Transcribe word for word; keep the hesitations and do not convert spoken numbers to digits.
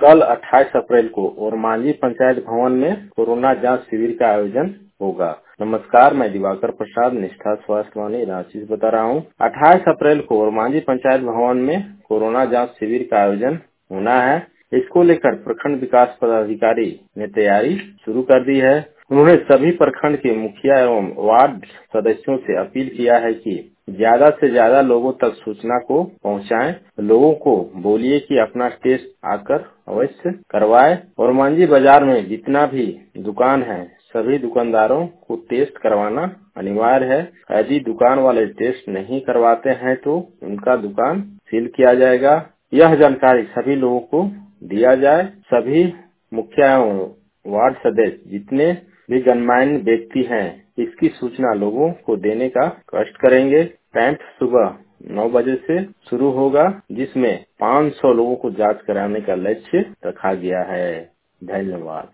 कल अट्ठाईस अप्रैल को ओरमांझी पंचायत भवन में कोरोना जांच शिविर का आयोजन होगा। नमस्कार, मैं दिवाकर प्रसाद, निष्ठा स्वास्थ्य वाणी रांची से बता रहा हूँ। अट्ठाईस अप्रैल को ओरमांझी पंचायत भवन में कोरोना जांच शिविर का आयोजन होना है। इसको लेकर प्रखंड विकास पदाधिकारी ने तैयारी शुरू कर दी है। उन्होंने सभी प्रखंड के मुखिया एवं वार्ड सदस्यों से अपील किया है कि ज्यादा से ज्यादा लोगों तक सूचना को पहुंचाएं। लोगों को बोलिए कि अपना टेस्ट आकर अवश्य करवाएं। ओरमांझी बाजार में जितना भी दुकान है, सभी दुकानदारों को टेस्ट करवाना अनिवार्य है। यदि दुकान वाले टेस्ट नहीं करवाते हैं तो उनका दुकान सील किया जाएगा। यह जानकारी सभी लोगों को दिया जाए। सभी मुखिया एवं वार्ड सदस्य जितने भी गणमान्य व्यक्ति हैं, इसकी सूचना लोगों को देने का कष्ट करेंगे। कैंप सुबह नौ बजे से शुरू होगा, जिसमें पाँच सौ लोगों को जांच कराने का लक्ष्य रखा गया है। धन्यवाद।